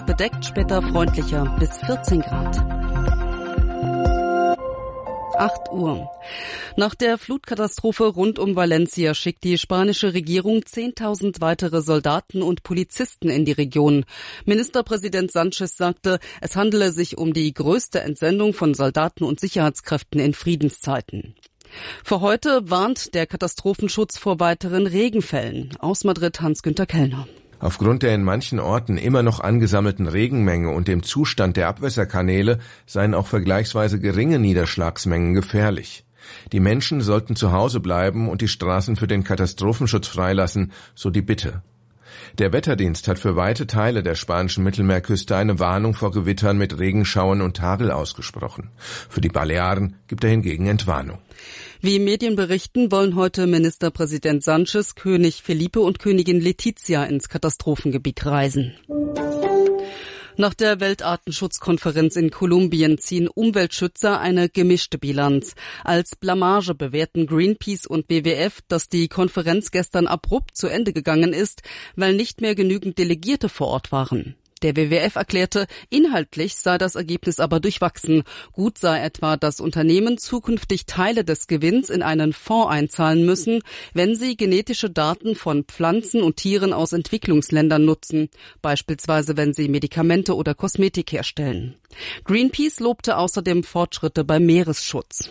meist bedeckt, später freundlicher bis 14 Grad. 8 Uhr. Nach der Flutkatastrophe rund um Valencia schickt die spanische Regierung 10.000 weitere Soldaten und Polizisten in die Region. Ministerpräsident Sánchez sagte, es handele sich um die größte Entsendung von Soldaten und Sicherheitskräften in Friedenszeiten. Für heute warnt der Katastrophenschutz vor weiteren Regenfällen. Aus Madrid Hans-Günther Kellner. Aufgrund der in manchen Orten immer noch angesammelten Regenmenge und dem Zustand der Abwässerkanäle seien auch vergleichsweise geringe Niederschlagsmengen gefährlich. Die Menschen sollten zu Hause bleiben und die Straßen für den Katastrophenschutz freilassen, so die Bitte. Der Wetterdienst hat für weite Teile der spanischen Mittelmeerküste eine Warnung vor Gewittern mit Regenschauern und Hagel ausgesprochen. Für die Balearen gibt er hingegen Entwarnung. Wie Medien berichten, wollen heute Ministerpräsident Sánchez, König Felipe und Königin Letizia ins Katastrophengebiet reisen. Nach der Weltartenschutzkonferenz in Kolumbien ziehen Umweltschützer eine gemischte Bilanz. Als Blamage bewerten Greenpeace und WWF, dass die Konferenz gestern abrupt zu Ende gegangen ist, weil nicht mehr genügend Delegierte vor Ort waren. Der WWF erklärte, inhaltlich sei das Ergebnis aber durchwachsen. Gut sei etwa, dass Unternehmen zukünftig Teile des Gewinns in einen Fonds einzahlen müssen, wenn sie genetische Daten von Pflanzen und Tieren aus Entwicklungsländern nutzen, beispielsweise wenn sie Medikamente oder Kosmetik herstellen. Greenpeace lobte außerdem Fortschritte beim Meeresschutz.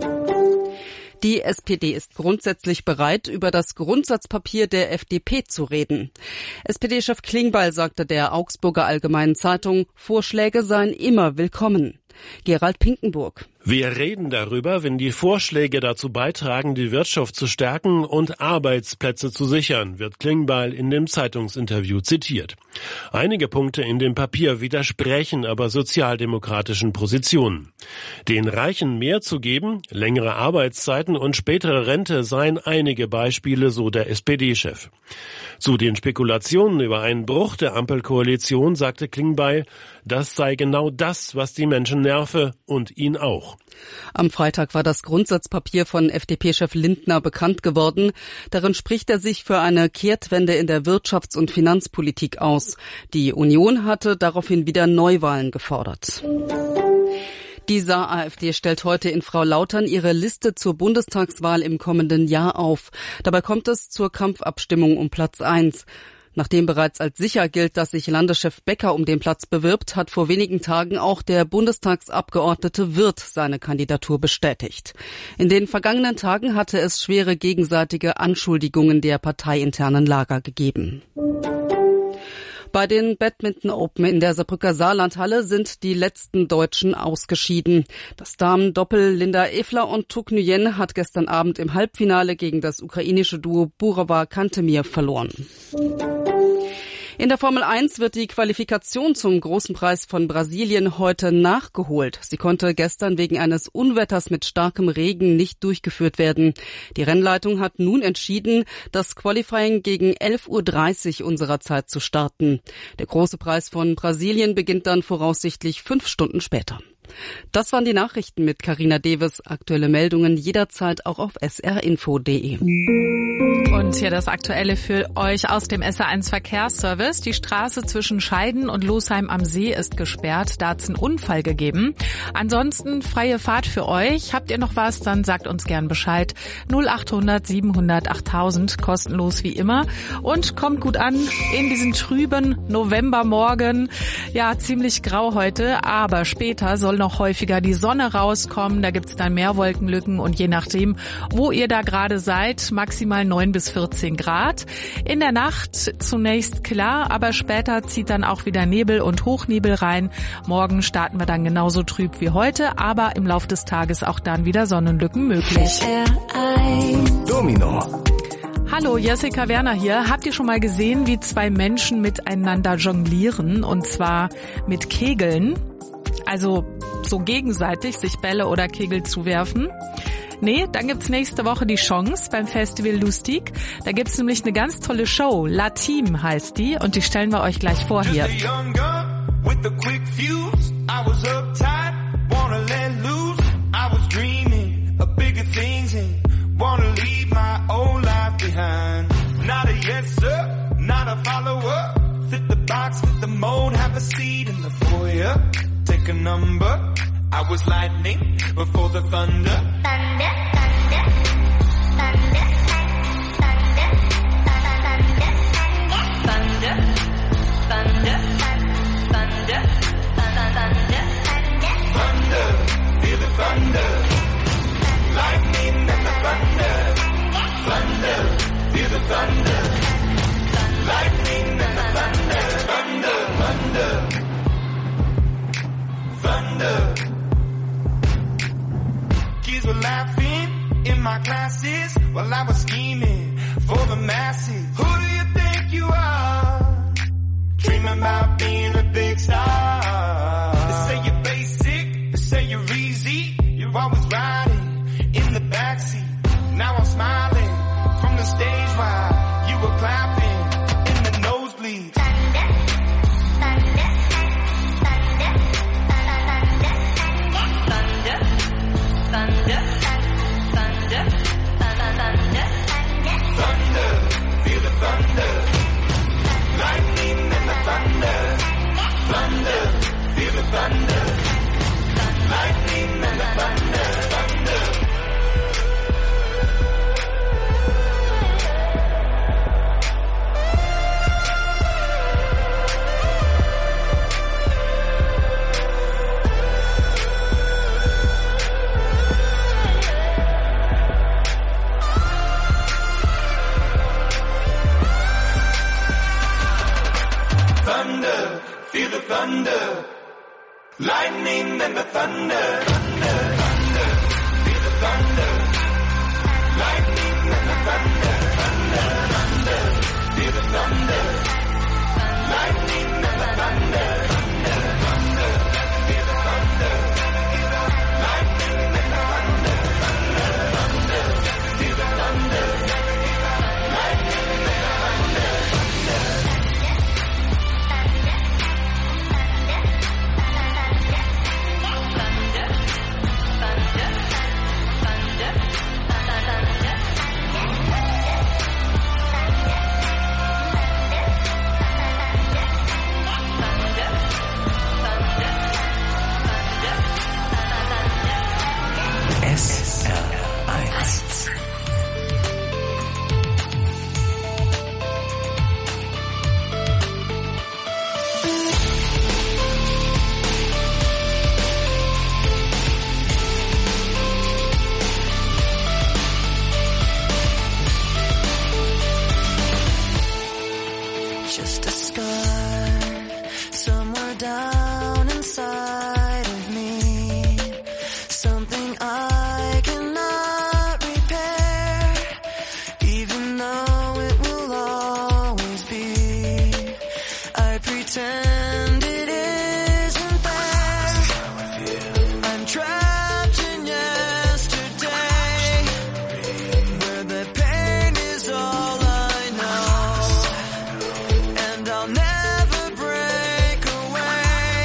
Die SPD ist grundsätzlich bereit, über das Grundsatzpapier der FDP zu reden. SPD-Chef Klingbeil sagte der Augsburger Allgemeinen Zeitung, Vorschläge seien immer willkommen. Gerald Pinkenburg. Wir reden darüber, wenn die Vorschläge dazu beitragen, die Wirtschaft zu stärken und Arbeitsplätze zu sichern, wird Klingbeil in dem Zeitungsinterview zitiert. Einige Punkte in dem Papier widersprechen aber sozialdemokratischen Positionen. Den Reichen mehr zu geben, längere Arbeitszeiten und spätere Rente seien einige Beispiele, so der SPD-Chef. Zu den Spekulationen über einen Bruch der Ampelkoalition sagte Klingbeil, das sei genau das, was die Menschen nerve und ihn auch. Am Freitag war das Grundsatzpapier von FDP-Chef Lindner bekannt geworden. Darin spricht er sich für eine Kehrtwende in der Wirtschafts- und Finanzpolitik aus. Die Union hatte daraufhin wieder Neuwahlen gefordert. Die Saar-AfD stellt heute in Frau Lautern ihre Liste zur Bundestagswahl im kommenden Jahr auf. Dabei kommt es zur Kampfabstimmung um Platz 1. Nachdem bereits als sicher gilt, dass sich Landeschef Becker um den Platz bewirbt, hat vor wenigen Tagen auch der Bundestagsabgeordnete Wirth seine Kandidatur bestätigt. In den vergangenen Tagen hatte es schwere gegenseitige Anschuldigungen der parteiinternen Lager gegeben. Bei den Badminton Open in der Saarbrücker Saarlandhalle sind die letzten Deutschen ausgeschieden. Das Damen-Doppel Linda Efler und Tuk Nguyen hat gestern Abend im Halbfinale gegen das ukrainische Duo Burawa-Kantemir verloren. In der Formel 1 wird die Qualifikation zum Großen Preis von Brasilien heute nachgeholt. Sie konnte gestern wegen eines Unwetters mit starkem Regen nicht durchgeführt werden. Die Rennleitung hat nun entschieden, das Qualifying gegen 11:30 Uhr unserer Zeit zu starten. Der Große Preis von Brasilien beginnt dann voraussichtlich 5 Stunden später. Das waren die Nachrichten mit Carina Deves. Aktuelle Meldungen jederzeit auch auf srinfo.de. Und hier das Aktuelle für euch aus dem SR1 Verkehrsservice. Die Straße zwischen Scheiden und Losheim am See ist gesperrt. Da hat es einen Unfall gegeben. Ansonsten freie Fahrt für euch. Habt ihr noch was, dann sagt uns gern Bescheid. 0800 700 8000, kostenlos wie immer. Und kommt gut an in diesen trüben Novembermorgen. Ja, ziemlich grau heute, aber später soll noch häufiger die Sonne rauskommen. Da gibt's dann mehr Wolkenlücken und je nachdem, wo ihr da gerade seid, maximal 9 bis 14 Grad. In der Nacht zunächst klar, aber später zieht dann auch wieder Nebel und Hochnebel rein. Morgen starten wir dann genauso trüb wie heute, aber im Laufe des Tages auch dann wieder Sonnenlücken möglich. Domino. Hallo, Jessica Werner hier. Habt ihr schon mal gesehen, wie zwei Menschen miteinander jonglieren? Und zwar mit Kegeln. Also so gegenseitig sich Bälle oder Kegel zuwerfen. Nee, dann gibt's nächste Woche die Chance beim Festival Lustig. Da gibt's nämlich eine ganz tolle Show. La Team heißt die und die stellen wir euch gleich vor hier. Not a yes sir, not a follower, fit the box with the mold, have a seat in the foyer. Take a number. I was lightning before the thunder. Thunder, thunder, thunder, thunder, thunder, thunder, thunder, thunder, thunder, feel the thunder. Lightning and the thunder. Thunder, feel the thunder. Lightning and the thunder. Thunder, thunder, thunder. Kids were laughing in my classes while I was scheming for the masses. Who do you think you are? Dreaming about being a big star. They say you're basic, they say you're easy. You're always riding in the backseat. Now I'm smiling from the stage while you were clapping in the nosebleeds. Thunder, thunder, thunder, thunder, thunder, thunder, thunder, thunder, feel the thunder. Lightning and the thunder. Thunder, feel the thunder. Lightning and the thunder. Thunder. Thunder, feel the thunder. Lightning and the thunder. Thunder, thunder, feel the thunder. Lightning and the thunder. Thunder, thunder, feel the thunder. Lightning and the thunder. Thunder, thunder, feel the thunder. Lightning and the thunder. Thunder, thunder, feel the thunder. Lightning and the thunder. Just a scar somewhere down inside of me, something I cannot repair, even though it will always be. I pretend it isn't there. I'm trapped in yesterday, where the pain is all I know. And I'll never break away.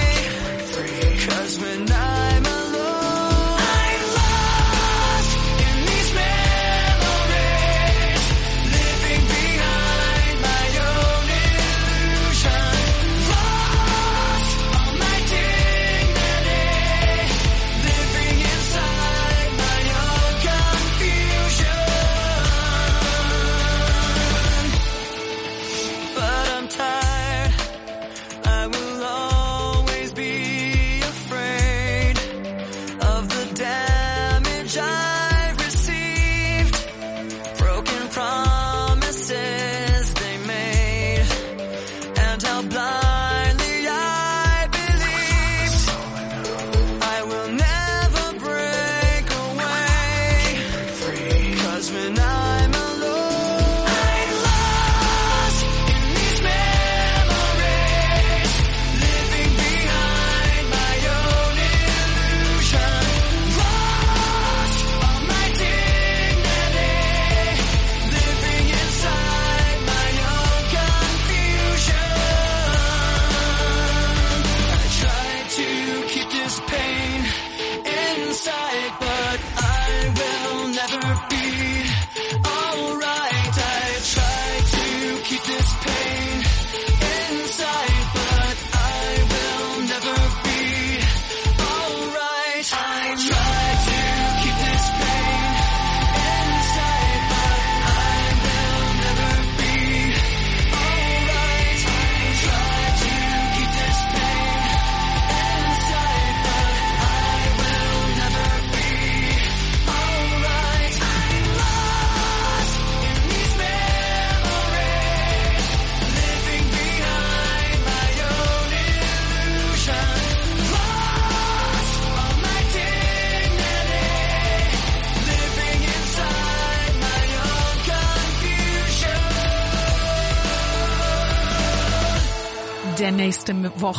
der nächste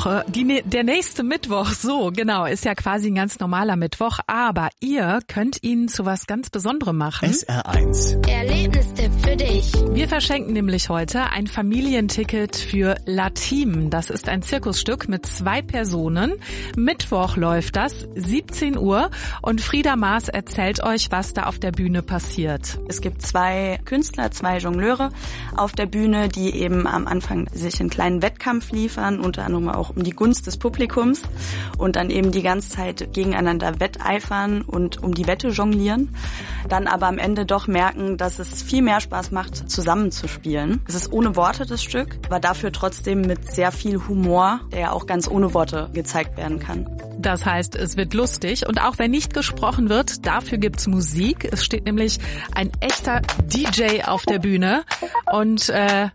Mittwoch, so genau, ist ja quasi ein ganz normaler Mittwoch, aber ihr könnt ihn zu was ganz Besonderem machen. SR1 Erlebnistipp für dich. Wir verschenken nämlich heute ein Familienticket für Latim. Das ist ein Zirkusstück mit 2 Personen. Mittwoch läuft das, 17 Uhr. Und Frieda Maas erzählt euch, was da auf der Bühne passiert. Es gibt 2 Künstler, 2 Jongleure auf der Bühne, die eben am Anfang sich einen kleinen Wettkampf liefern, unter anderem auch um die Gunst des Publikums und dann eben die ganze Zeit gegeneinander wetteifern und um die Wette jonglieren. Dann aber am Ende doch merken, dass es viel mehr Spaß macht, zusammen zu spielen. Es ist ohne Worte das Stück, aber dafür trotzdem mit sehr viel Humor, der ja auch ganz ohne Worte gezeigt werden kann. Das heißt, es wird lustig und auch wenn nicht gesprochen wird, dafür gibt's Musik. Es steht nämlich ein echter DJ auf der Bühne und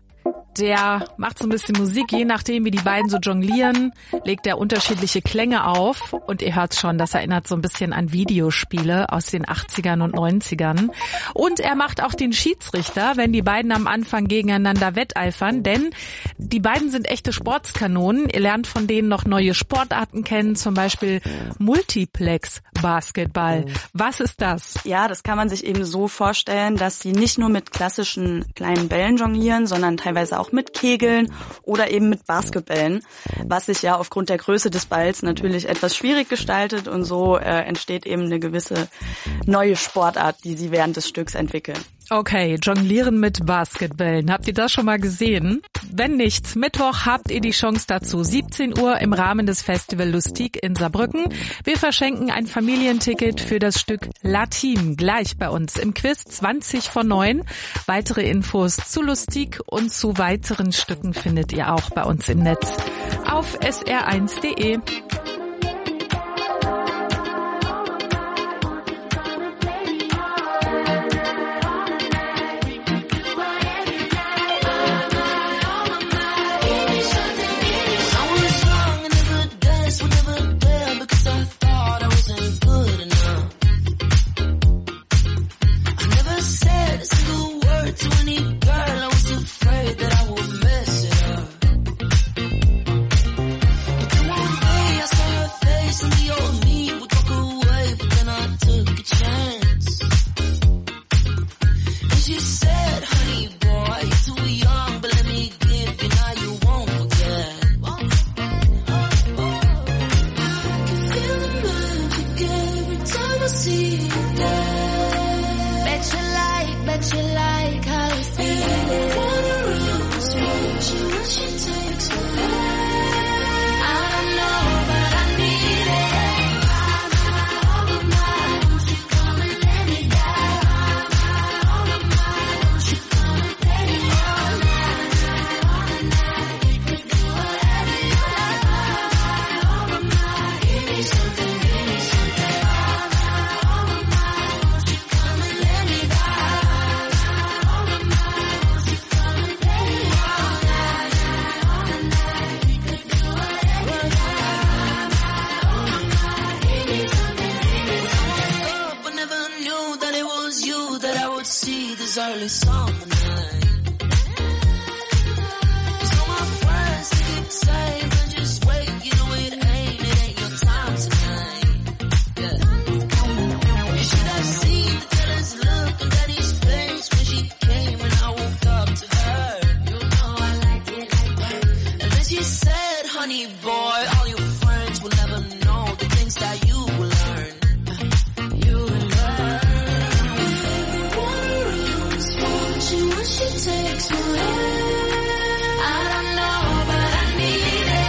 der macht so ein bisschen Musik, je nachdem wie die beiden so jonglieren, legt er unterschiedliche Klänge auf und ihr hört schon, das erinnert so ein bisschen an Videospiele aus den 80ern und 90ern. Und er macht auch den Schiedsrichter, wenn die beiden am Anfang gegeneinander wetteifern, denn die beiden sind echte Sportskanonen. Ihr lernt von denen noch neue Sportarten kennen, zum Beispiel Multiplex Basketball. Was ist das? Ja, das kann man sich eben so vorstellen, dass sie nicht nur mit klassischen kleinen Bällen jonglieren, sondern teilweise auch mit Kegeln oder eben mit Basketballen, was sich ja aufgrund der Größe des Balls natürlich etwas schwierig gestaltet und so entsteht eben eine gewisse neue Sportart, die sie während des Stücks entwickeln. Okay, jonglieren mit Basketballen. Habt ihr das schon mal gesehen? Wenn nicht, Mittwoch habt ihr die Chance dazu. 17 Uhr im Rahmen des Festival Lustig in Saarbrücken. Wir verschenken ein Familienticket für das Stück Latim gleich bei uns im Quiz 20 vor 9. Weitere Infos zu Lustig und zu weiteren Stücken findet ihr auch bei uns im Netz auf sr1.de. Takes away. I don't know, but I need it.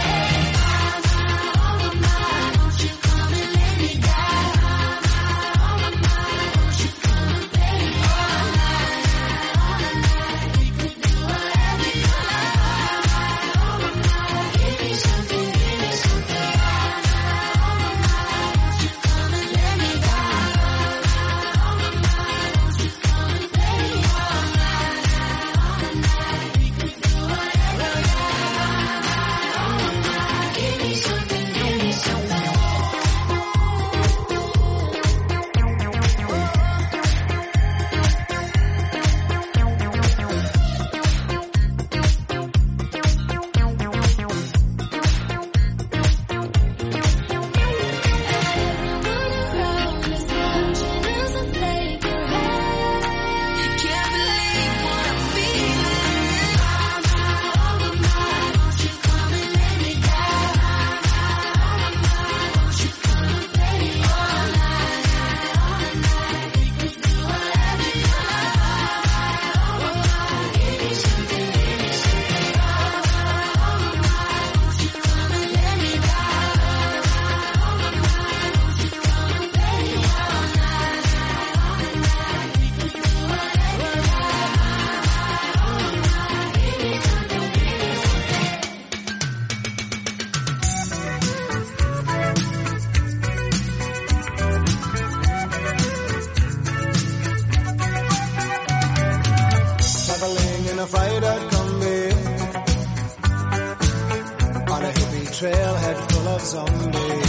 love someday.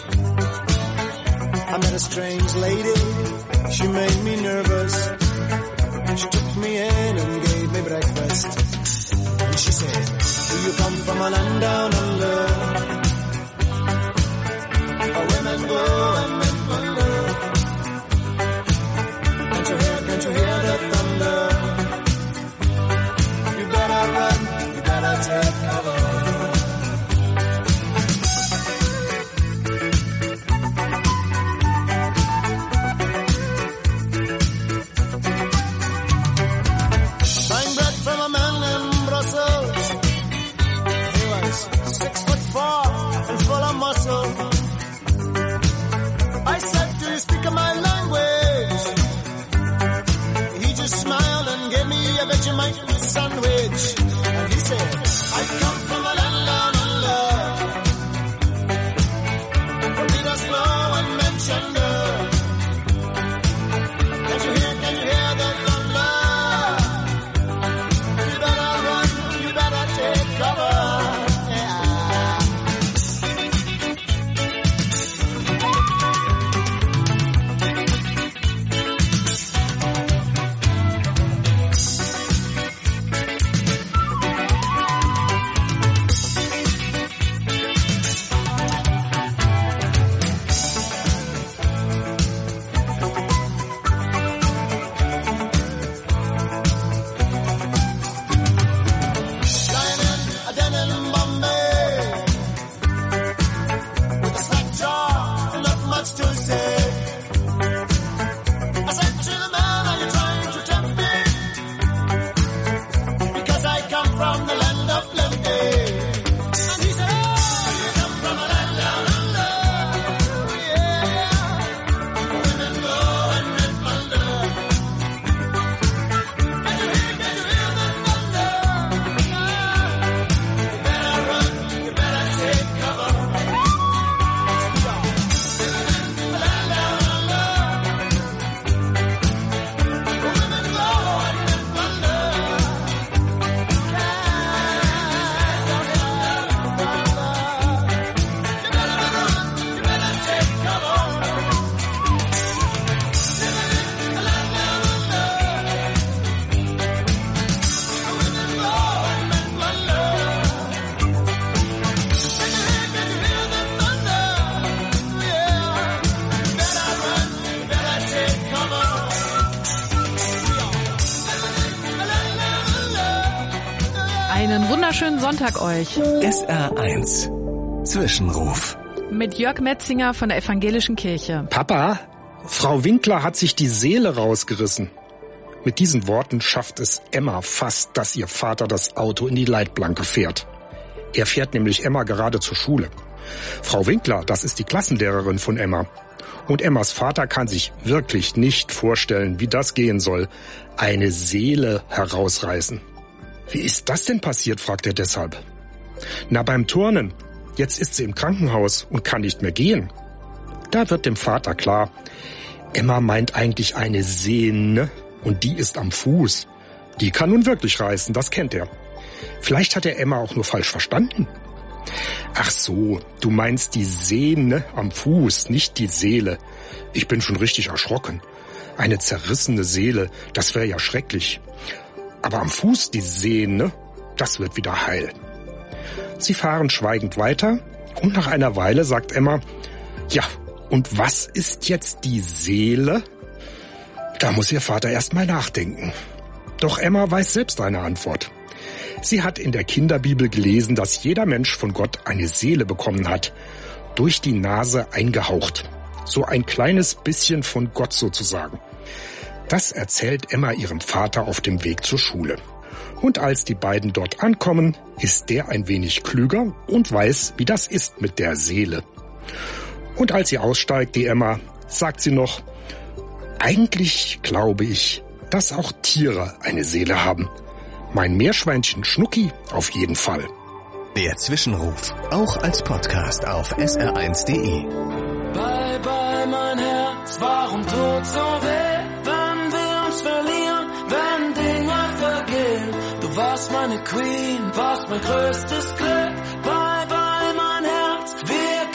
I met a strange lady, she made me nervous. She took me in and gave me breakfast. And she said, do you come from a land down under? Where women go and men wonder. Can't you hear the thunder? You better run, you better take cover. Sandwich, and he said, I come from a land down under. Leaders blow and mention Can you hear the thunder? You better run, you better take cover. Einen wunderschönen Sonntag euch. SR1 Zwischenruf. Mit Jörg Metzinger von der Evangelischen Kirche. Papa, Frau Winkler hat sich die Seele rausgerissen. Mit diesen Worten schafft es Emma fast, dass ihr Vater das Auto in die Leitplanke fährt. Er fährt nämlich Emma gerade zur Schule. Frau Winkler, das ist die Klassenlehrerin von Emma. Und Emmas Vater kann sich wirklich nicht vorstellen, wie das gehen soll. Eine Seele herausreißen. Wie ist das denn passiert, fragt er deshalb. Na, beim Turnen. Jetzt ist sie im Krankenhaus und kann nicht mehr gehen. Da wird dem Vater klar, Emma meint eigentlich eine Sehne und die ist am Fuß. Die kann nun wirklich reißen, das kennt er. Vielleicht hat er Emma auch nur falsch verstanden. Ach so, du meinst die Sehne am Fuß, nicht die Seele. Ich bin schon richtig erschrocken. Eine zerrissene Seele, das wäre ja schrecklich. Aber am Fuß die Sehne, das wird wieder heil. Sie fahren schweigend weiter und nach einer Weile sagt Emma, ja, und was ist jetzt die Seele? Da muss ihr Vater erst mal nachdenken. Doch Emma weiß selbst eine Antwort. Sie hat in der Kinderbibel gelesen, dass jeder Mensch von Gott eine Seele bekommen hat, durch die Nase eingehaucht. So ein kleines bisschen von Gott sozusagen. Das erzählt Emma ihrem Vater auf dem Weg zur Schule. Und als die beiden dort ankommen, ist der ein wenig klüger und weiß, wie das ist mit der Seele. Und als sie aussteigt, die Emma, sagt sie noch, eigentlich glaube ich, dass auch Tiere eine Seele haben. Mein Meerschweinchen Schnucki auf jeden Fall. Der Zwischenruf, auch als Podcast auf sr1.de. Bye bye mein Herz, warum tut so weh, wenn wir uns verlieren, wenn Dinge vergehen. Du warst meine Queen, warst mein größtes Glück. Bye bye mein Herz, wir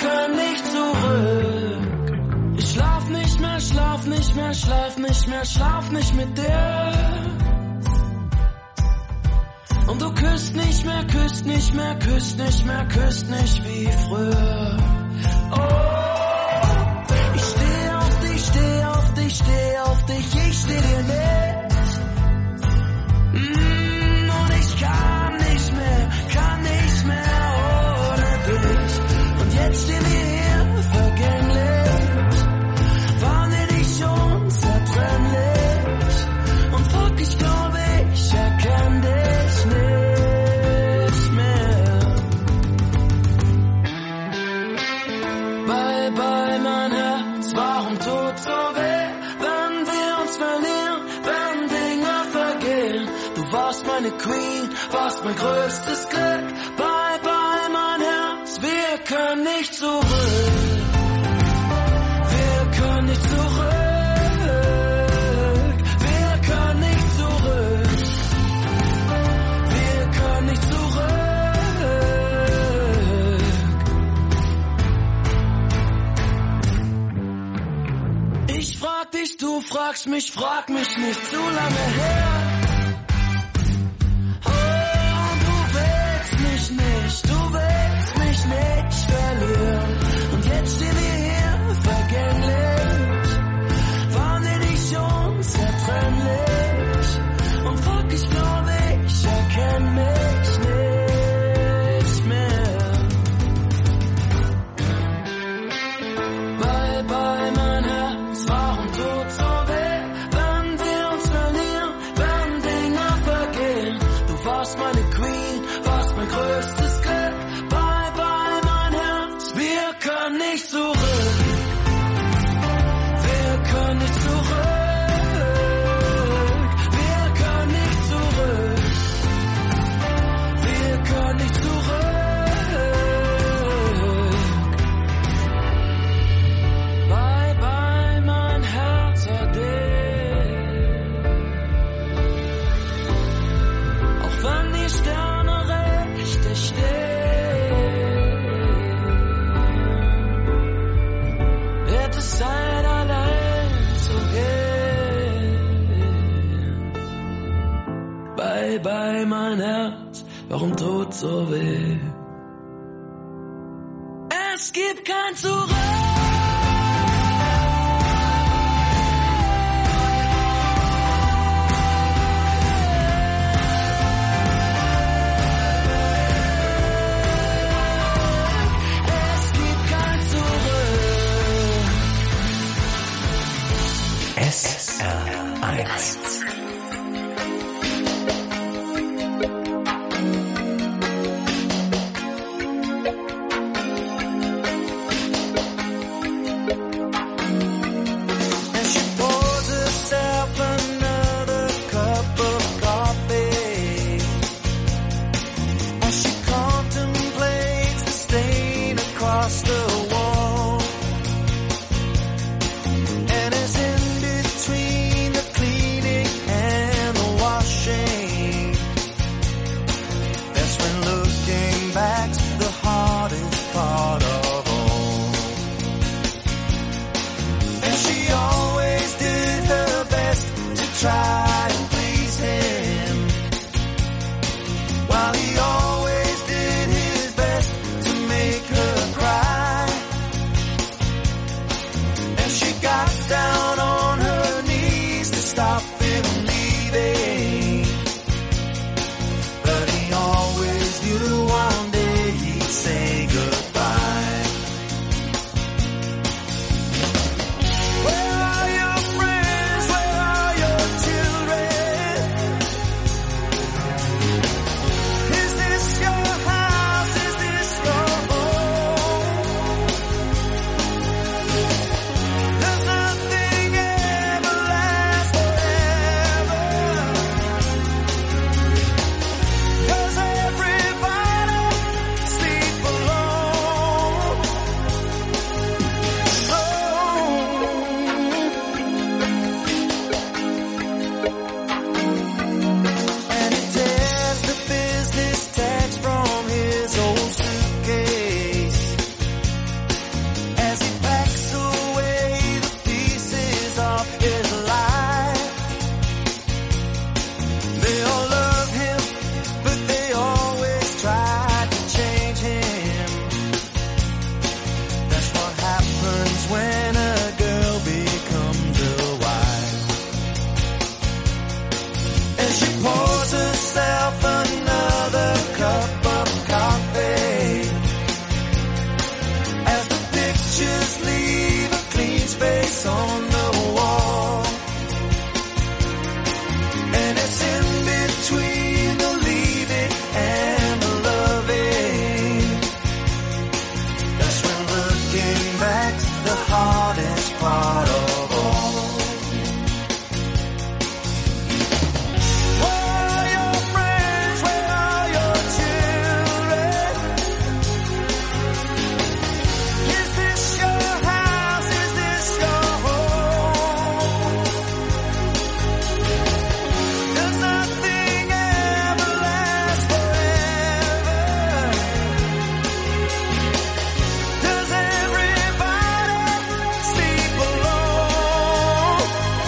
schlaf nicht mit dir. Und du küsst nicht mehr wie früher. Oh, ich steh auf dich, ich steh dir nicht. Und ich kann nicht mehr ohne dich. Und jetzt stehen wir hier vergänglich, waren wir nicht unzertrennlich. Und fuck, ich glaube, ich erkenn dich nicht mehr. Bye, bye, mein Herz, warum tut so weh, wenn wir uns verlieren, wenn Dinge vergehen. Du warst meine Queen, warst mein größtes Glück. Bye, bye, mein Herz, wir können nicht zurück. Wir können nicht zurück. Wir können nicht zurück. Wir können nicht zurück. Ich frag dich, du fragst mich, frag mich nicht zu lange her. Nicht verlieren. Und jetzt stehen wir hier vergänglich, waren wir nicht unzertrennlich. Und fuck, ich glaube, ich erkenn mich nicht mehr. Bye, bye, mein Herz, warum tut so weh, wenn wir uns verlieren, wenn Dinge vergehen. Du warst meine Queen, warst mein größtes Glück. Nicht zurück. Wir können nicht zurück. Wir können nicht zurück. Wir können nicht zurück. Bye, bye, mein Herz ade. Auch wenn die Sterne recht stehen, Zeit allein zu gehen. Bye, bye, mein Herz, warum tut so weh? Es gibt kein Zurück. SR1. While he always did his best to make her cry. fact, the hardest part of all. Where are your friends? Where are your children? Is this your house? Is this your home? Does nothing ever last forever? Does everybody sleep alone?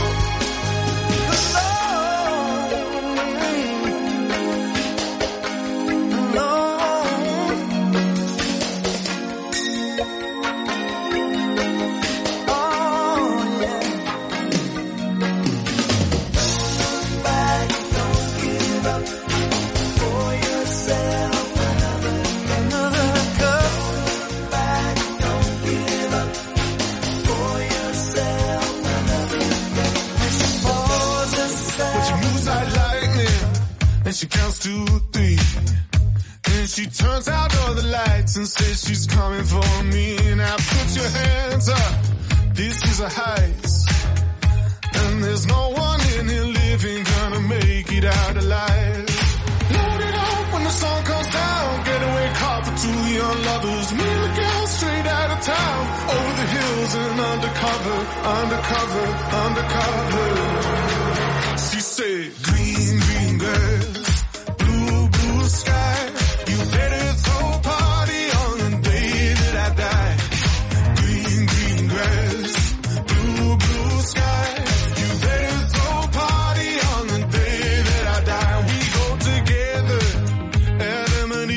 And she counts to 3. Then she turns out all the lights and says she's coming for me. Now put your hands up, this is a heist. And there's no one in here living gonna make it out alive. Load it up when the sun comes down. Getaway car for 2 young lovers. Me and the girl straight out of town. Over the hills and undercover, undercover, undercover. She said, green, green girls, blue, blue sky. You better throw a party on the day that I die. Green, green grass, blue, blue sky. You better throw a party on the day that I die. We go together, Adam and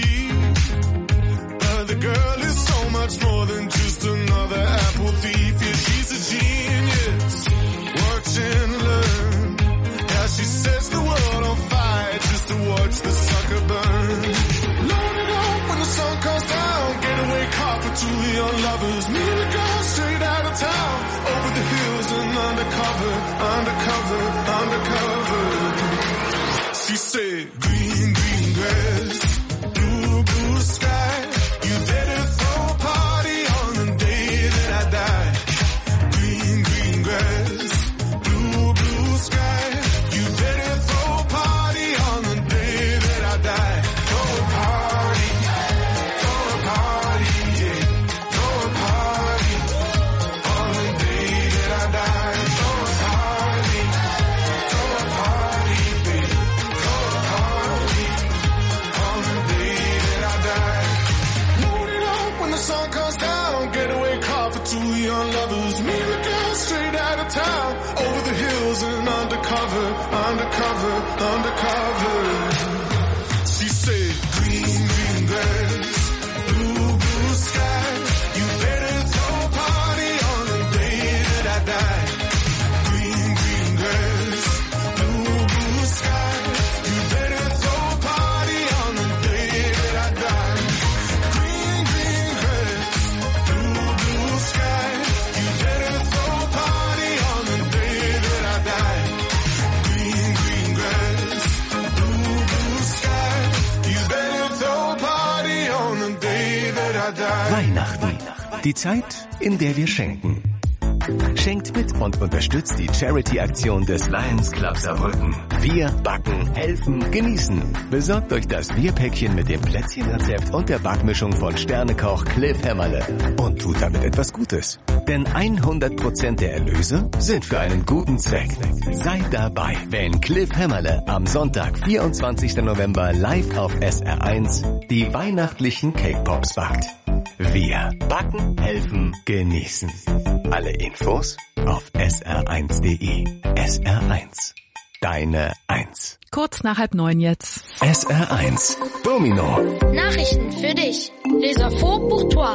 Eve. But the girl is so much more than just another apple thief. Yeah, she's a genius. Watch and learn. Yeah, she sets the world on fire just to watch the sucker burn. Load it up when the sun comes down. Getaway car for 2 young lovers. Me and the girl straight out of town. Over the hills and undercover, undercover, undercover. She said, green, green grass, blue, blue sky. You better throw a party on the day that I die. Green, green grass, blue, blue sky. You better throw a party on the day that I die. Throw a party, yeah. Throw a party on the day that I die. Throw a party, baby. Throw a party on the day that I die. Load it up when the sun comes down. Getaway car for 2 young lovers. Me and the girl straight out of town. Over the hills and undercover, undercover, undercover. She said, green, green grass, blue, blue sky. You better throw a party on the day that I die. Green, green grass, blue, blue sky. You better throw a party on the day that I die. Green, green grass, blue, blue sky. You better throw a party on the day that I die. Green, green grass, blue, blue sky. You better throw a party on the day that I die. Weihnachten. Die Zeit, in der wir schenken. Schenkt mit und unterstützt die Charity-Aktion des Lions Club Saarbrücken. Wir backen, helfen, genießen. Besorgt euch das Wir-Päckchen mit dem Plätzchenrezept und der Backmischung von Sternekoch Cliff Hämmerle und tut damit etwas Gutes. Denn 100% der Erlöse sind für einen guten Zweck. Seid dabei, wenn Cliff Hämmerle am Sonntag, 24. November live auf SR1 die weihnachtlichen Cake Pops backt. Wir backen, helfen, genießen. Alle Infos auf sr1.de. SR1. Deine 1. Kurz nach 8:30 jetzt. SR1. Domino. Nachrichten für dich. Les infos pour toi.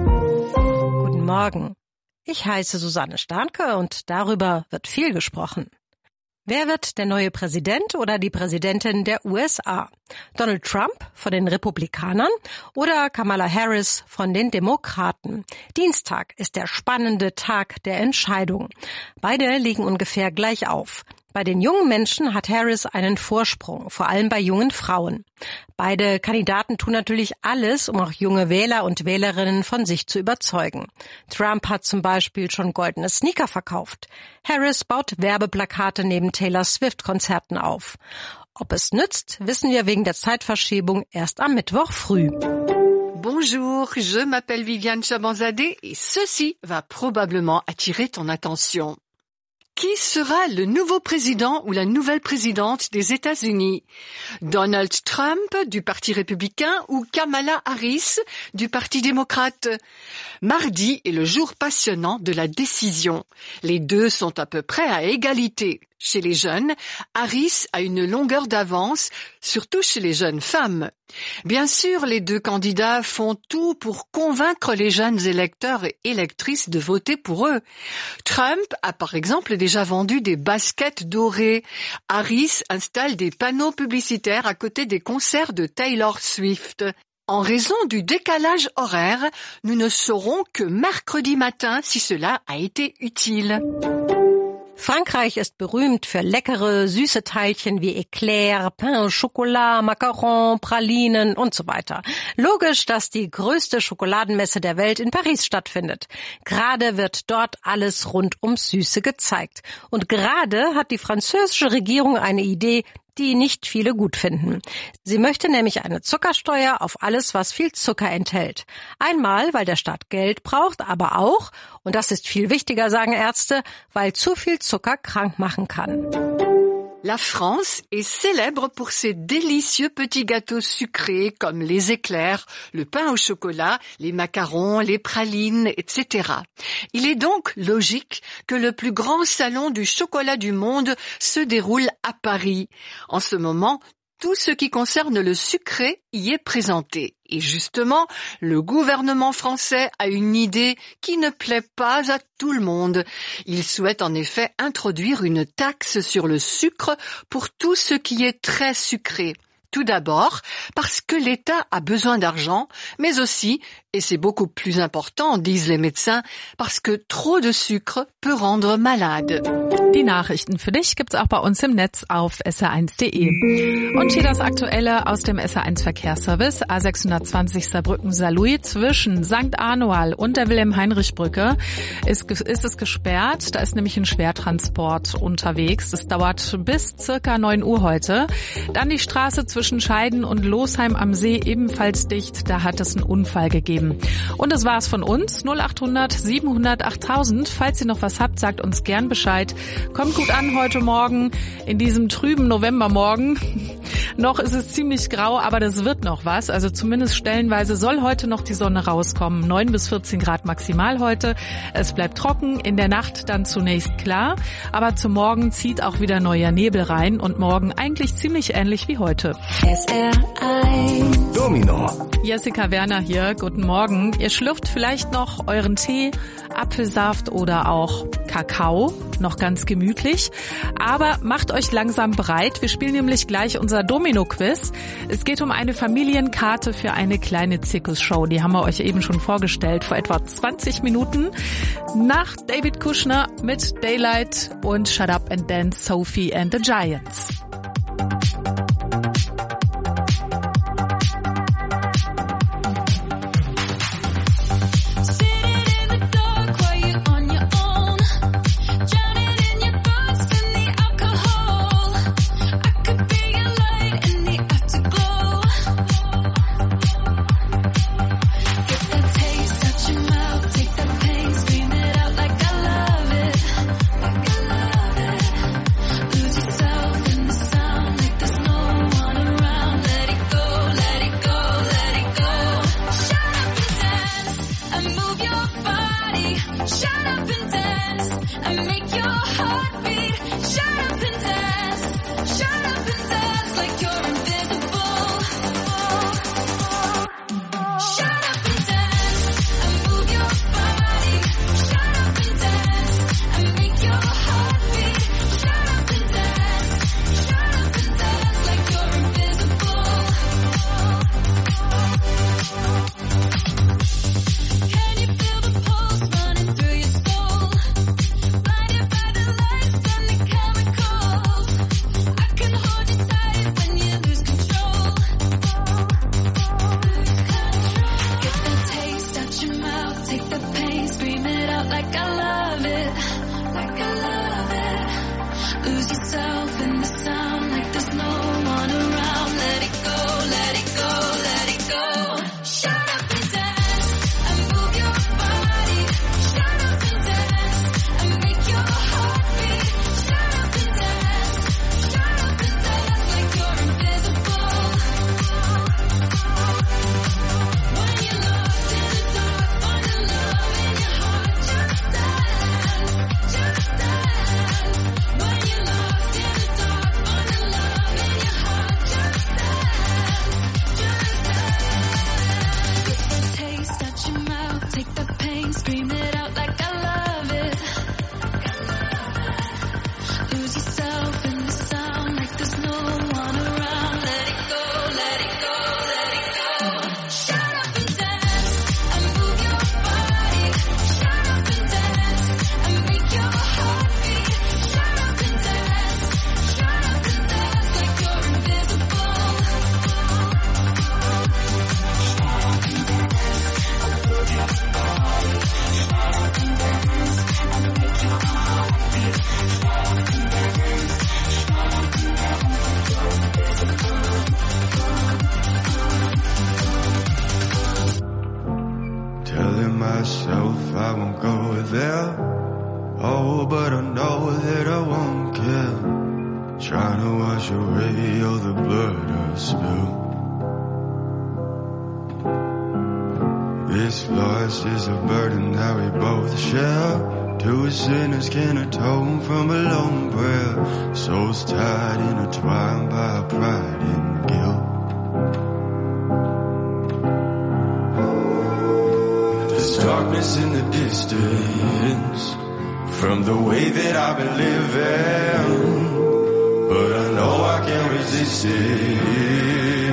Guten Morgen. Ich heiße Susanne Starnke und darüber wird viel gesprochen. Wer wird der neue Präsident oder die Präsidentin der USA? Donald Trump von den Republikanern oder Kamala Harris von den Demokraten? Dienstag ist der spannende Tag der Entscheidung. Beide liegen ungefähr gleich auf. Bei den jungen Menschen hat Harris einen Vorsprung, vor allem bei jungen Frauen. Beide Kandidaten tun natürlich alles, um auch junge Wähler und Wählerinnen von sich zu überzeugen. Trump hat zum Beispiel schon goldene Sneaker verkauft. Harris baut Werbeplakate neben Taylor Swift-Konzerten auf. Ob es nützt, wissen wir wegen der Zeitverschiebung erst am Mittwoch früh. Bonjour, je m'appelle Viviane Chabanzadeh et ceci va probablement attirer ton attention. Qui sera le nouveau président ou la nouvelle présidente des États-Unis? Donald Trump du Parti républicain ou Kamala Harris du Parti démocrate? Mardi est le jour passionnant de la décision. Les deux sont à peu près à égalité. Chez les jeunes, Harris a une longueur d'avance, surtout chez les jeunes femmes. Bien sûr, les deux candidats font tout pour convaincre les jeunes électeurs et électrices de voter pour eux. Trump a par exemple déjà vendu des baskets dorées. Harris installe des panneaux publicitaires à côté des concerts de Taylor Swift. En raison du décalage horaire, nous ne saurons que mercredi matin si cela a été utile. Frankreich ist berühmt für leckere, süße Teilchen wie Eclair, Pain au Chocolat, Macarons, Pralinen und so weiter. Logisch, dass die größte Schokoladenmesse der Welt in Paris stattfindet. Gerade wird dort alles rund ums Süße gezeigt. Und gerade hat die französische Regierung eine Idee, die nicht viele gut finden. Sie möchte nämlich eine Zuckersteuer auf alles, was viel Zucker enthält. Einmal, weil der Staat Geld braucht, aber auch, und das ist viel wichtiger, sagen Ärzte, weil zu viel Zucker krank machen kann. La France est célèbre pour ses délicieux petits gâteaux sucrés comme les éclairs, le pain au chocolat, les macarons, les pralines, etc. Il est donc logique que le plus grand salon du chocolat du monde se déroule à Paris. En ce moment, tout ce qui concerne le sucré y est présenté. Et justement, le gouvernement français a une idée qui ne plaît pas à tout le monde. Il souhaite en effet introduire une taxe sur le sucre pour tout ce qui est très sucré. Tout d'abord, parce que l'État a besoin d'argent, mais aussi, et c'est beaucoup plus important, disent les médecins, parce que trop de sucre peut rendre malade. Die Nachrichten für dich gibt's auch bei uns im Netz auf sr1.de. Und hier das Aktuelle aus dem SR1 Verkehrsservice. A620 Saarbrücken-Saarlouis zwischen St. Anual und der Wilhelm-Heinrich-Brücke ist es gesperrt. Da ist nämlich ein Schwertransport unterwegs. Das dauert bis circa 9 Uhr heute. Dann die Straße zwischen Scheiden und Losheim am See ebenfalls dicht. Da hat es einen Unfall gegeben. Und das war's von uns. 0800 700 8000. Falls ihr noch was habt, sagt uns gern Bescheid. Kommt gut an heute Morgen in diesem trüben Novembermorgen. Noch ist es ziemlich grau, aber das wird noch was. Also zumindest stellenweise soll heute noch die Sonne rauskommen. 9 bis 14 Grad maximal heute. Es bleibt trocken, in der Nacht dann zunächst klar. Aber zum Morgen zieht auch wieder neuer Nebel rein und morgen eigentlich ziemlich ähnlich wie heute. SR1 Domino. Jessica Werner hier, guten Morgen. Ihr schlürft vielleicht noch euren Tee, Apfelsaft oder auch Kakao, noch ganz gemütlich. Aber macht euch langsam bereit. Wir spielen nämlich gleich unser Domino-Quiz. Es geht um eine Familienkarte für eine kleine Zirkusshow. Die haben wir euch eben schon vorgestellt, vor etwa 20 Minuten. Nach David Kushner mit Daylight und Shut Up and Dance, Sophie and the Giants. like I love it. Lose yourself in the sound like there's no one around. Let it go, let it go, let it go. Shut up and dance and move your body. Shut up and dance and make your heart beat. Shut up and dance like you're invisible. When you're lost in the dark, find the love in your heart. Just dance, just dance. When you're lost in the dark, find the love in your heart. Just dance, just dance. Get the taste out your mouth, take the pain, scream it out like I love it. Lose yourself in the sound like there's no one around. Let it go, let it go, let it go. Shut up and dance and move your body. Shut up and dance and make your heart beat. Shut up and dance like you're invisible. Telling myself I won't go there. Oh, but I know that I won't care. Trying to wash away all the blood I spilled. This loss is a burden that we both share. Two sinners can atone from a lone prayer. Souls tied, intertwined by pride and guilt. There's darkness in the distance from the way that I've been living, but I know I can't resist it.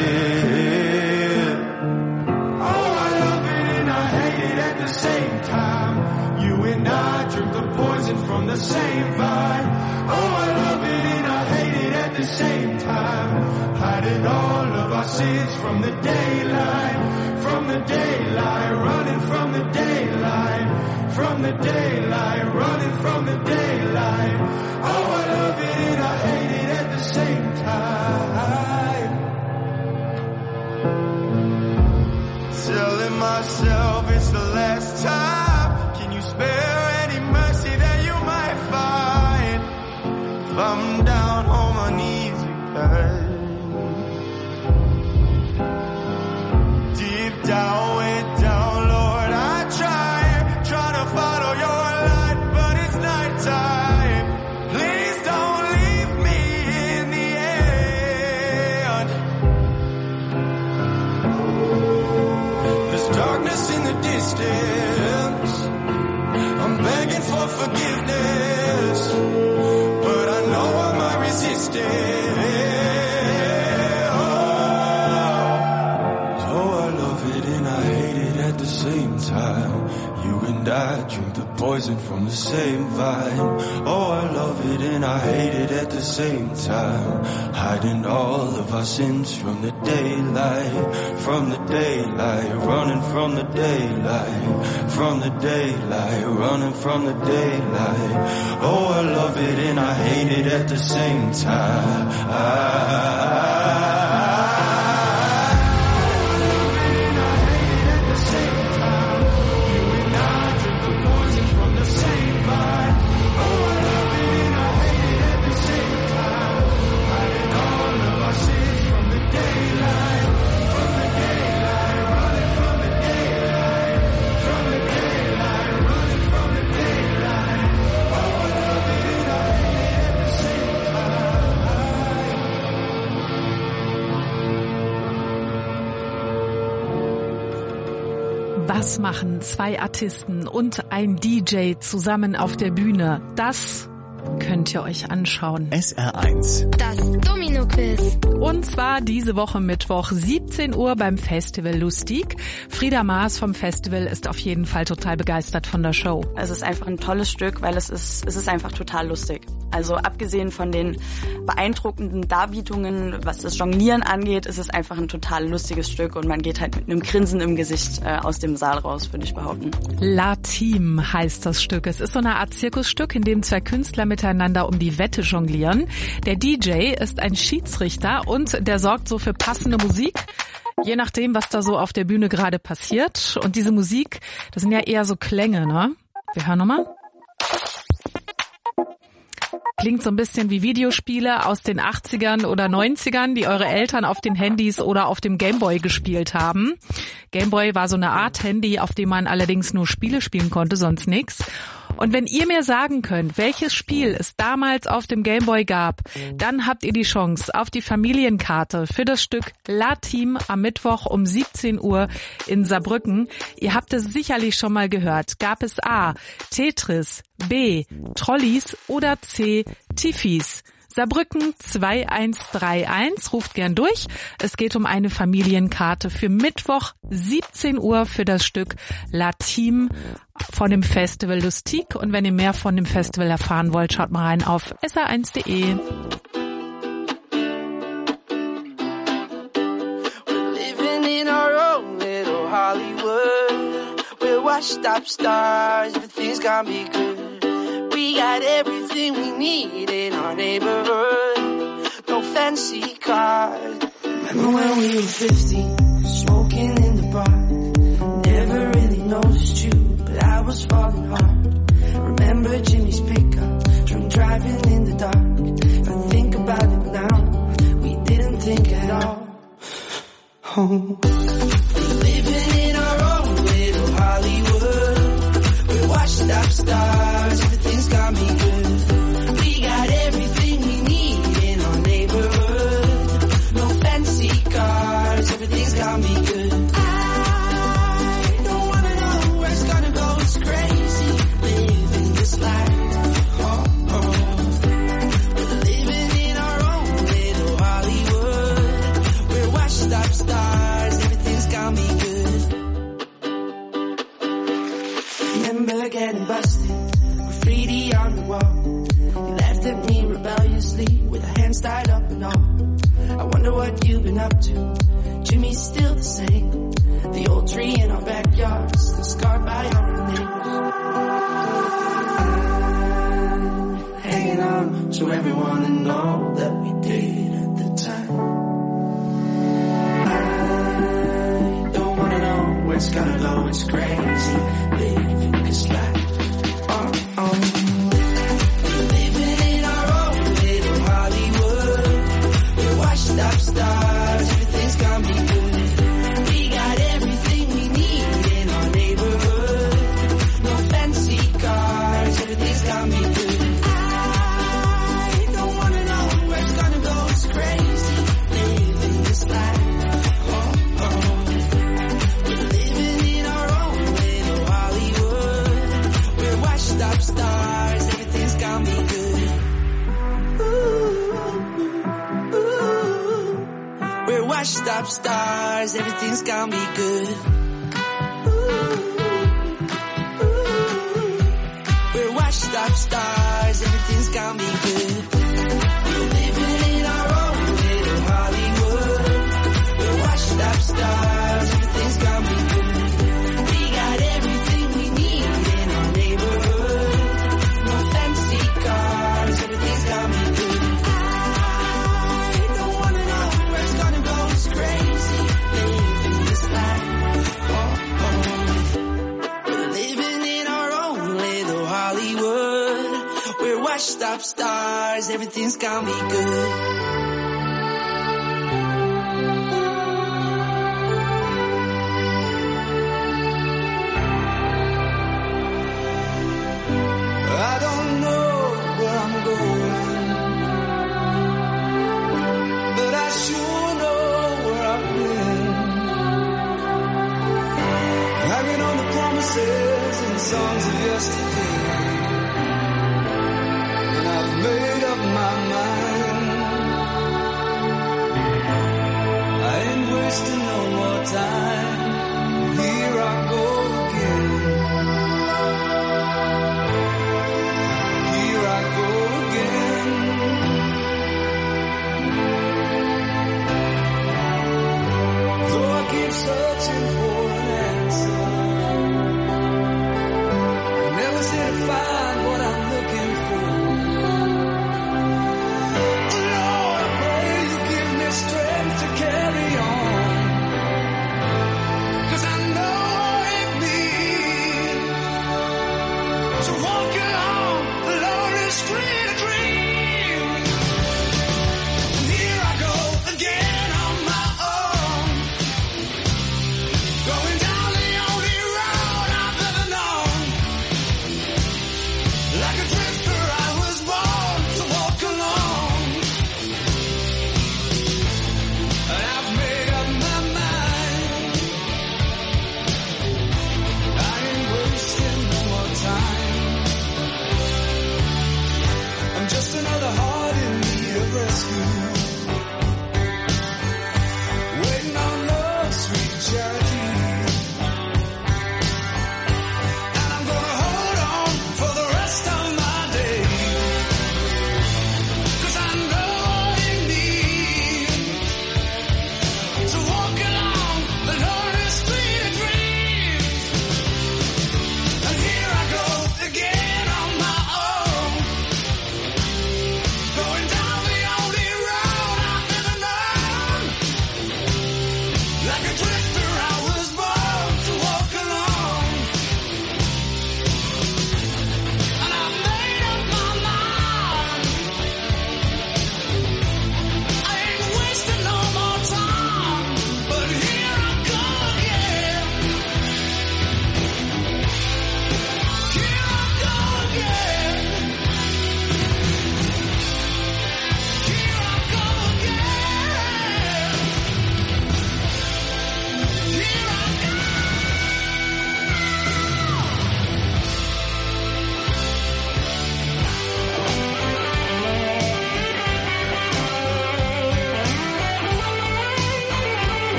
Oh, I love it and I hate it at the same time. You and I drink the poison from the same vine. Oh, I love it and I hate it at the same time. Hiding all of our sins from the daylight, running from the daylight, running from the daylight. Oh, I love it and I hate it at the same time. Telling myself it's the last time. Can you spare any mercy that you might find? If I'm down on my knees again. Deep down, way down, Lord, I try to follow your light, but it's nighttime. Please don't leave me in the end. There's darkness in the distance. I'm begging for forgiveness, but I know I might resist it. Same time, you and I drink the poison from the same vine. Oh, I love it and I hate it at the same time. Hiding all of our sins from the daylight, running from the daylight, running from the daylight. Oh, I love it and I hate it at the same time. Was machen zwei Artisten und ein DJ zusammen auf der Bühne? Das könnt ihr euch anschauen. SR1. Das Domino-Quiz. Und zwar diese Woche Mittwoch, 17 Uhr beim Festival Lustig. Frieda Maas vom Festival ist auf jeden Fall total begeistert von der Show. Es ist einfach ein tolles Stück, weil es ist einfach total lustig. Also abgesehen von den beeindruckenden Darbietungen, was das Jonglieren angeht, ist es einfach ein total lustiges Stück und man geht halt mit einem Grinsen im Gesicht aus dem Saal raus, würde ich behaupten. La Team heißt das Stück. Es ist so eine Art Zirkusstück, in dem 2 Künstler miteinander um die Wette jonglieren. Der DJ ist ein Schiedsrichter und der sorgt so für passende Musik, je nachdem, was da so auf der Bühne gerade passiert. Und diese Musik, das sind ja eher so Klänge, ne? Wir hören nochmal. Klingt so ein bisschen wie Videospiele aus den 80ern oder 90ern, die eure Eltern auf den Handys oder auf dem Gameboy gespielt haben. Gameboy war so eine Art Handy, auf dem man allerdings nur Spiele spielen konnte, sonst nix. Und wenn ihr mir sagen könnt, welches Spiel es damals auf dem Gameboy gab, dann habt ihr die Chance auf die Familienkarte für das Stück La Team am Mittwoch um 17 Uhr in Saarbrücken. Ihr habt es sicherlich schon mal gehört. Gab es A. Tetris, B. Trolleys oder C. Tiffys? Saarbrücken 2131, ruft gern durch. Es geht um eine Familienkarte für Mittwoch 17 Uhr für das Stück La Team von dem Festival Lustig. Und wenn ihr mehr von dem Festival erfahren wollt, schaut mal rein auf sr1.de. Washed up stars, everything's gonna be good. We got everything we need in our neighborhood. No fancy cars. Remember when we were 15, smoking in the park. Never really noticed you, but I was falling hard. Remember Jimmy's pickup, drunk driving in the dark. If I think about it now, we didn't think at all. Oh. Living in our own little Hollywood. We're washed up stars, everything's gonna be good. We got everything we need in our neighborhood. No fancy cars, everything's gonna be good. I don't wanna know where it's gonna go, it's crazy living this life. Oh, oh. We're living in our own little Hollywood. We're washed up stars, everything's gonna be good. Remember getting busted, graffiti on the wall. You laughed at me rebelliously with our hands tied up and all. I wonder what you've been up to. Jimmy's still the same. The old tree in our backyard, still scarred by our neighbors. Hanging on to everyone and all that we did at the time. I don't wanna know where it's gonna go, it's crazy living this life. Oh, oh. Living in our own little Hollywood. We're washed up stars, everything's gonna be good. We got everything we need in our neighborhood. No fancy cars, everything's gonna be good. I don't wanna know where it's gonna go, it's crazy living this life. Oh, oh. We're living in our own little Hollywood. We're washed up stars, everything's gonna be good. Ooh, ooh. We're washed up stars, everything's gonna be good. We're washed up stars, everything's gonna be good. We're living in our own little Hollywood. We're washed up stars, everything's gonna be good. We got everything we need in our neighborhood. No fancy cars, everything's gonna be good. I don't wanna know where it's gonna go, it's crazy living this life. Oh, oh. We're living in our own little Hollywood. We're washed up stars, everything's gonna be good. I don't know where I'm going, but I sure know where I've been. Hanging on the promises and songs of yesterday, and I've made up my mind. I ain't wasting no more time. Here I go again. Here I go again.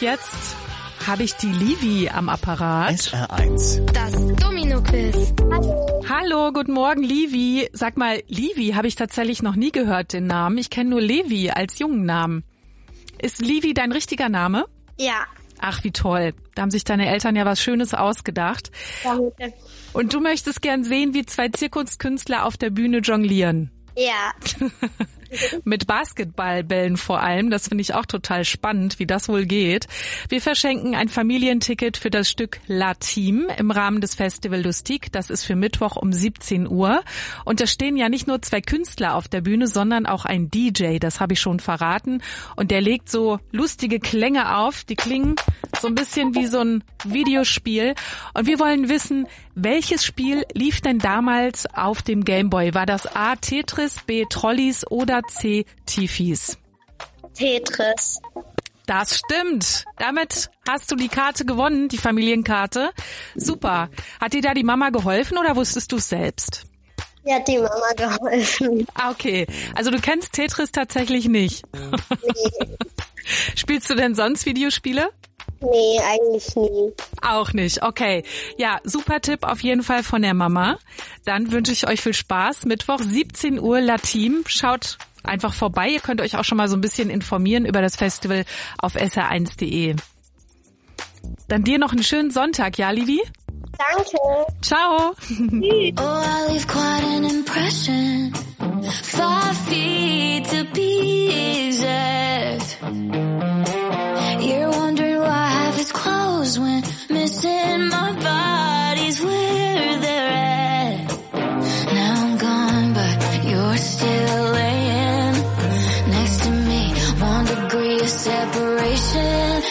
Und jetzt habe ich die Livi am Apparat. SR1. Das Domino-Quiz. Hallo, guten Morgen, Livi. Sag mal, Livi habe ich tatsächlich noch nie gehört, den Namen. Ich kenne nur Levi als jungen Namen. Ist Livi dein richtiger Name? Ja. Ach, wie toll. Da haben sich deine Eltern ja was Schönes ausgedacht. Danke. Und du möchtest gern sehen, wie zwei Zirkuskünstler auf der Bühne jonglieren. Ja. Mit Basketballbällen vor allem. Das finde ich auch total spannend, wie das wohl geht. Wir verschenken ein Familienticket für das Stück La Team im Rahmen des Festival Lustig. Das ist für Mittwoch um 17 Uhr. Und da stehen ja nicht nur zwei Künstler auf der Bühne, sondern auch ein DJ. Das habe ich schon verraten. Und der legt so lustige Klänge auf. Die klingen so ein bisschen wie so ein Videospiel. Und wir wollen wissen, welches Spiel lief denn damals auf dem Gameboy? War das A. Tetris, B. Trolleys oder C. Tifis? Tetris. Das stimmt. Damit hast du die Karte gewonnen, die Familienkarte. Super. Hat dir da die Mama geholfen oder wusstest du es selbst? Mir hat die Mama geholfen. Ah, okay. Also du kennst Tetris tatsächlich nicht. Nee. Spielst du denn sonst Videospiele? Nee, eigentlich nie. Auch nicht, okay. Ja, super Tipp auf jeden Fall von der Mama. Dann wünsche ich euch viel Spaß. Mittwoch 17 Uhr La Team. Schaut einfach vorbei. Ihr könnt euch auch schon mal so ein bisschen informieren über das Festival auf sr1.de. Dann dir noch einen schönen Sonntag, ja, Livi? Danke. Ciao. Oh, I leave quite an impression. 5 feet to be exact. You're wondering why half is closed when missing my body's where they're at. Now I'm gone, but you're still laying next to me. 1 degree of separation.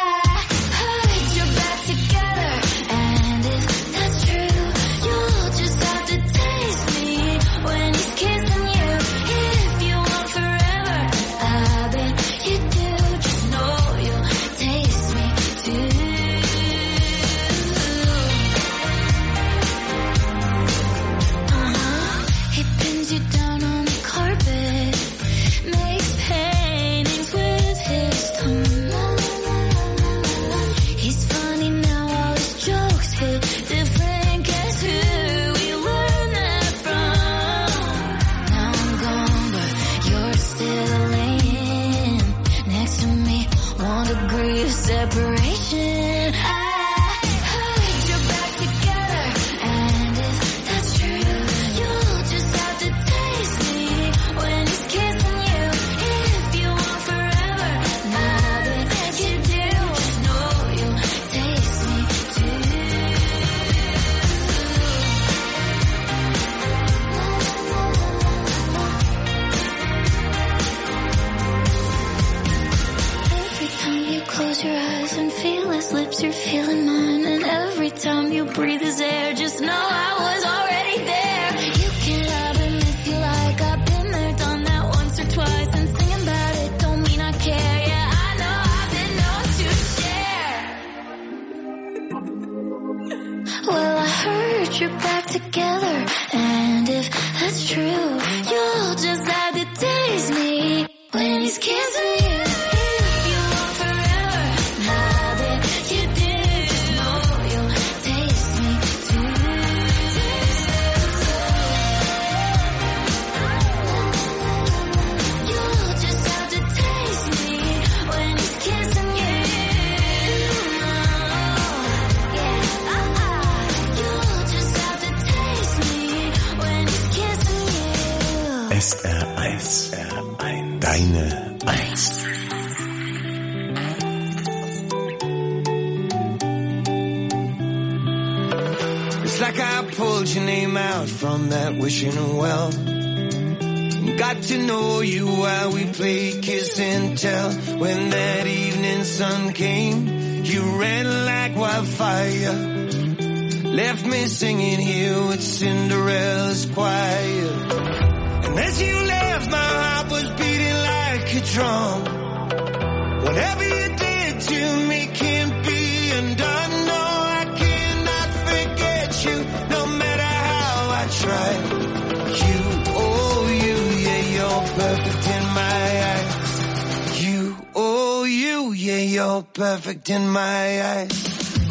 Separation. I held you back together, and if that's true, you'll just have to taste me when he's kissing you. If you want forever, I bet you do. Just know you'll taste me too. Every time you close your eyes and feel his lips, you're feeling mine. And every time you breathe his air, just know I was already there. You can love him if you like. I've been there, done that once or twice. And singing about it don't mean I care. Yeah, I know I've been known to share. Well, I heard you're back together, and if that's true, you'll just have to taste me when he's kissing you. SR1. Deine Eins. It's like I pulled your name out from that wishing well. Got to know you while we played kiss and tell. When that evening sun came, you ran like wildfire. Left me singing here with Cinderella's choir. And as you left, my heart was beating like a drum. Whatever you did to me can't be undone. No, I cannot forget you, no matter how I try. You, oh you, yeah, you're perfect in my eyes. You, oh you, yeah, you're perfect in my eyes.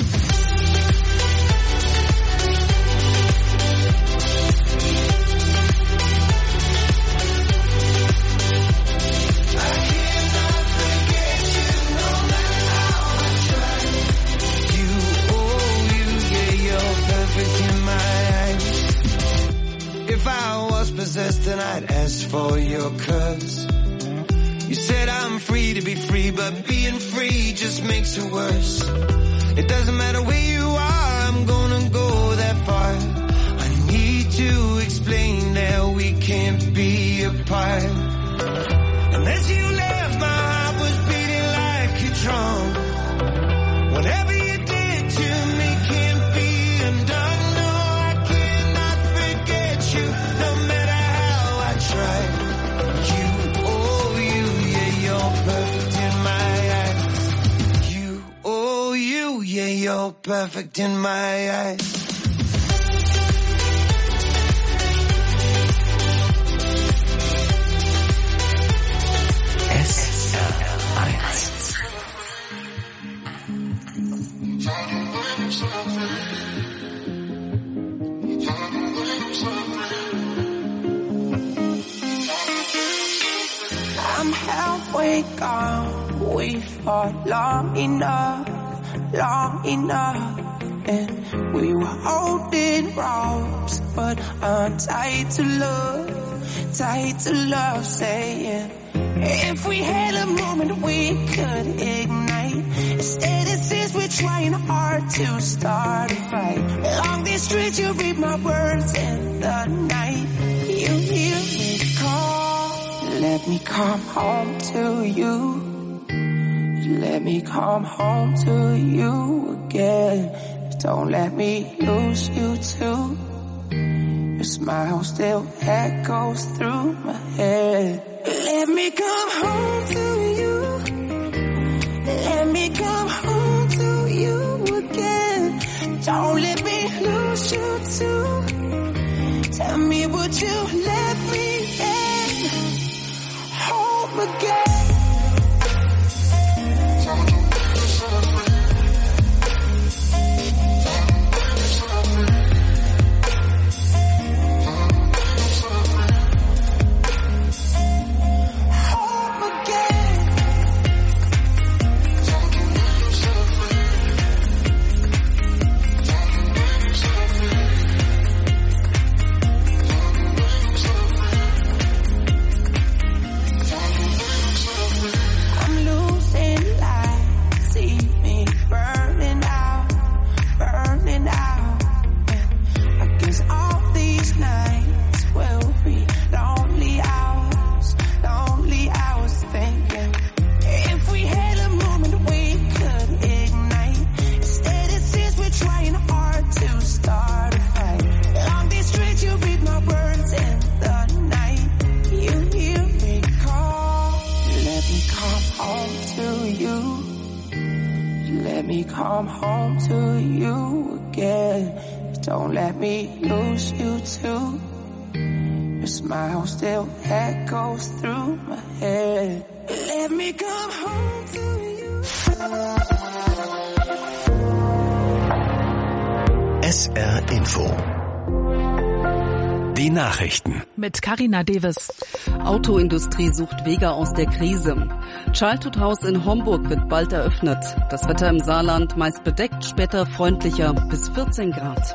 If I was possessed, then I'd ask for your curse. You said I'm free to be free, but being free just makes it worse. It doesn't matter where you are, I'm gonna go that far. I need to explain that we can't be apart. And as you left, my heart was beating like a drum. Whatever you did to me can't be undone. No, I cannot forget you, no matter how I try. You, oh you, yeah, you're perfect in my eyes. You, oh you, yeah, you're perfect in my eyes. I'm halfway gone. We fought long enough, and we were holding ropes, but I'm tied to love, saying if we had a moment we could ignite. Instead it seems we're trying hard to start a fight. Along these streets you read my words in the night. You hear me call, let me come home to you. Let me come home to you again. Don't let me lose you too. Your smile still echoes through my head. Let me come home to you. Let me come home to you again. Don't let me lose you too. Tell me, would you let me in home again? Come home to you again. Don't let me lose you too. Your smile still echoes through my head. Let me come home to you. SR Info. Die Nachrichten. Mit Carina Davis. Autoindustrie sucht Wege aus der Krise. Childhood House in Homburg wird bald eröffnet. Das Wetter im Saarland meist bedeckt, später freundlicher bis 14 Grad.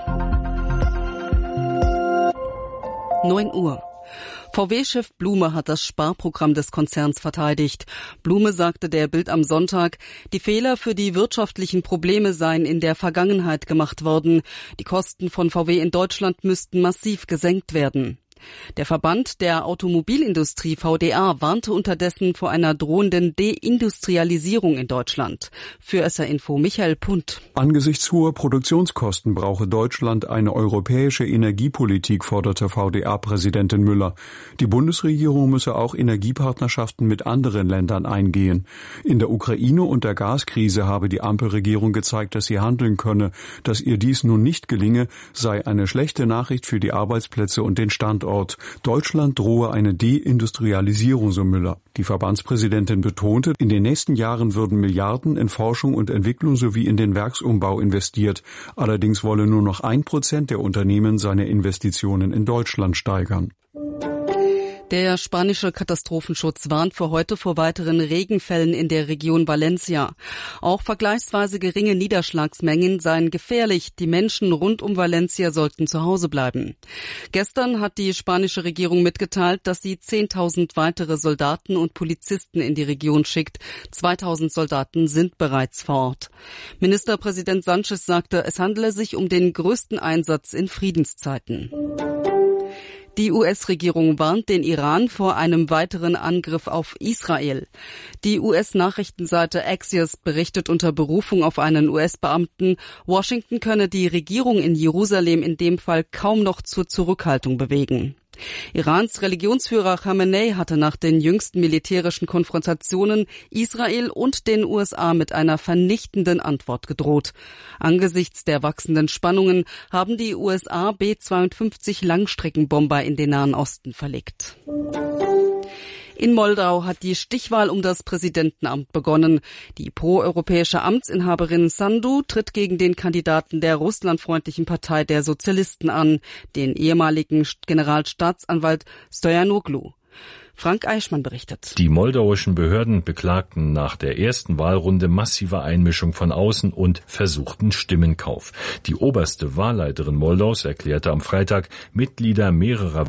9 Uhr. VW-Chef Blume hat das Sparprogramm des Konzerns verteidigt. Blume sagte der Bild am Sonntag, die Fehler für die wirtschaftlichen Probleme seien in der Vergangenheit gemacht worden. Die Kosten von VW in Deutschland müssten massiv gesenkt werden. Der Verband der Automobilindustrie VDA warnte unterdessen vor einer drohenden Deindustrialisierung in Deutschland. Für SR Info Michael Punt. Angesichts hoher Produktionskosten brauche Deutschland eine europäische Energiepolitik, forderte VDA-Präsidentin Müller. Die Bundesregierung müsse auch Energiepartnerschaften mit anderen Ländern eingehen. In der Ukraine und der Gaskrise habe die Ampelregierung gezeigt, dass sie handeln könne. Dass ihr dies nun nicht gelinge, sei eine schlechte Nachricht für die Arbeitsplätze und den Standort Standort. Deutschland drohe eine Deindustrialisierung, so Müller. Die Verbandspräsidentin betonte, in den nächsten Jahren würden Milliarden in Forschung und Entwicklung sowie in den Werksumbau investiert. Allerdings wolle nur noch 1% der Unternehmen seine Investitionen in Deutschland steigern. Der spanische Katastrophenschutz warnt für heute vor weiteren Regenfällen in der Region Valencia. Auch vergleichsweise geringe Niederschlagsmengen seien gefährlich. Die Menschen rund um Valencia sollten zu Hause bleiben. Gestern hat die spanische Regierung mitgeteilt, dass sie 10.000 weitere Soldaten und Polizisten in die Region schickt. 2.000 Soldaten sind bereits vor Ort. Ministerpräsident Sánchez sagte, es handele sich um den größten Einsatz in Friedenszeiten. Die US-Regierung warnt den Iran vor einem weiteren Angriff auf Israel. Die US-Nachrichtenseite Axios berichtet unter Berufung auf einen US-Beamten, Washington könne die Regierung in Jerusalem in dem Fall kaum noch zur Zurückhaltung bewegen. Irans Religionsführer Khamenei hatte nach den jüngsten militärischen Konfrontationen Israel und den USA mit einer vernichtenden Antwort gedroht. Angesichts der wachsenden Spannungen haben die USA B-52 Langstreckenbomber in den Nahen Osten verlegt. In Moldau hat die Stichwahl um das Präsidentenamt begonnen. Die proeuropäische Amtsinhaberin Sandu tritt gegen den Kandidaten der russlandfreundlichen Partei der Sozialisten an, den ehemaligen Generalstaatsanwalt Stoyanoglu. Frank Eichmann berichtet. Die moldauischen Behörden beklagten nach der ersten Wahlrunde massive Einmischung von außen und versuchten Stimmenkauf. Die oberste Wahlleiterin Moldaus erklärte am Freitag, Mitglieder mehrerer